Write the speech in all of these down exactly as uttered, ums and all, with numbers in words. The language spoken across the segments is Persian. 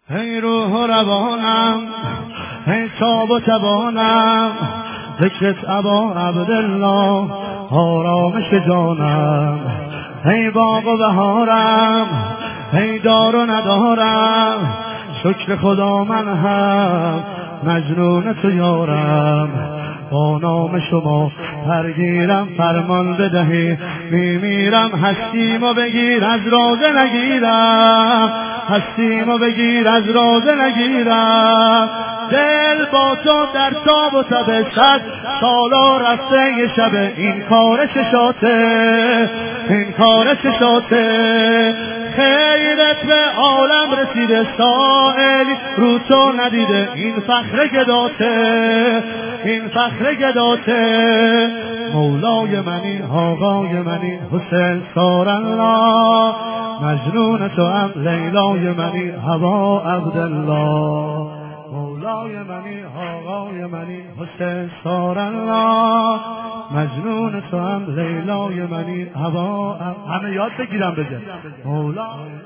ای روح و روانم، ای تاب و توانم، ذکرت ابا عبدالله آرامش جانم. ای باغ و بهارم، ای دار و ندارم، شکر خدا من هم مجنون تو یارم. با نام شما پرگیرم، فرمان بدهی میمیرم. هستیمو بگیر از رازه نگیرم، هستیمو بگیر از رازه نگیرم. دل با تو در تاب و تب صد سالا رفته یه شبه، این کار چشاته، این کار چشاته. خیرت به عالم رسیده، سائلی رو تو ندیده، این فخر گداته، این فخر گداته. مولای منی، آقای منی، حسین سارالله، مجنون تو هم لیلای منی، هوا عبدالله. مولای منی، آقای منی، حسین سارالله، مجنون تو هم لیلای منی، هوا. همه یاد بگیرم بگه مولای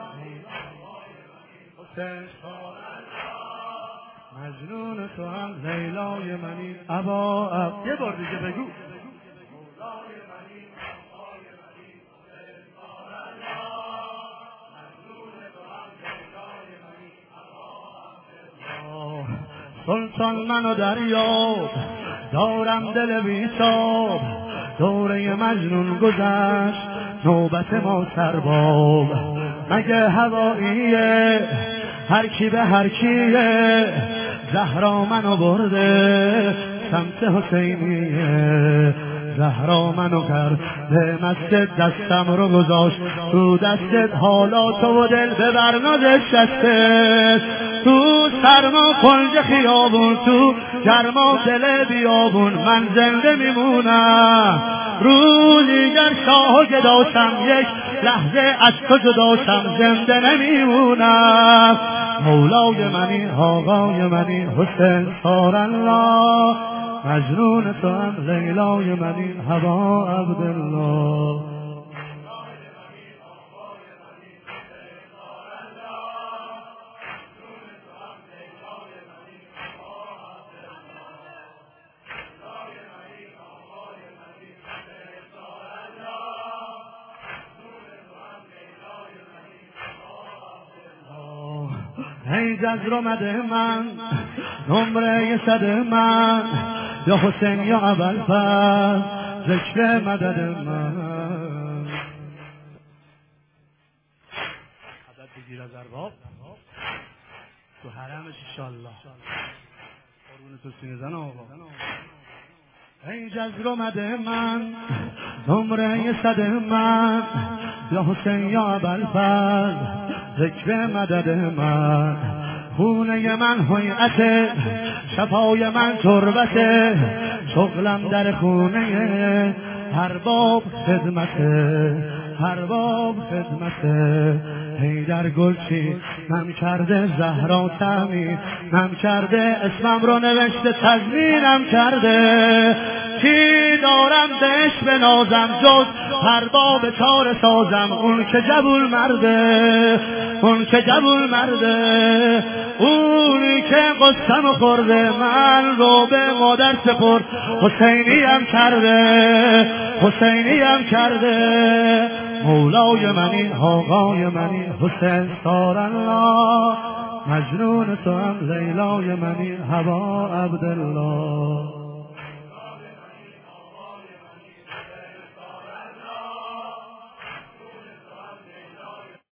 حسین سارالله، مجنون تو هم لیلای منی، هوا. یه بار دیگه بگو مولای منی، آقای منی، حسین سارالله، مجنون تو هم لیلای منی، هوا. سلطان منو دریاب، دارم دل بیتاب، دوره مجنون گذشت، نوبت ما سرباب. مگه هواییه هر کی به هر کیه، زهرا منو برده سمت حسینیه. زهرا منو کرد به مسجد، دستم رو گذاشت تو دستت، حالا تو و دل ببر نشسته. تو سرما کنج خیابون، تو گرما دل بیابون، من زنده میمونم. روزی گر شاه گداشم، یک لحظه از تو جداشم، زنده نمیمونم. مولای منی، آقای منی، حسین سارالله، مجنون تو هم لیلای منی، هوا عبدالله. ای جزر آمده من، نمره صد من، یا حسین یا ابوالفضل، ذکر مدد من. عدد بگیر از ارباب تو حرمش انشالله، قربون تو سینه زن آقا. ای جزر آمده من، نمره صد من، یا حسین یا ابوالفضل، ذکر مدد من. خونه من هیئته، شفای من تربته، شغلم در خونه هر باب خدمته، هر باب خدمته. حیدر گلچی نم کرده، زهرا تمی نم کرده، اسمم رو نوشته تضمینم کرده. کی دارم دش به نازم جز هر باب چار سازم، اون که جبول مرده، اون که جبول مرده، اونی که قسم خورده من رو به مادر سپرد، حسینیم کرده، حسینیم کرده. مولای منی، آقای منی، حسین سارالله، مجنون تو هم لیلای منی، هوا عبدالله.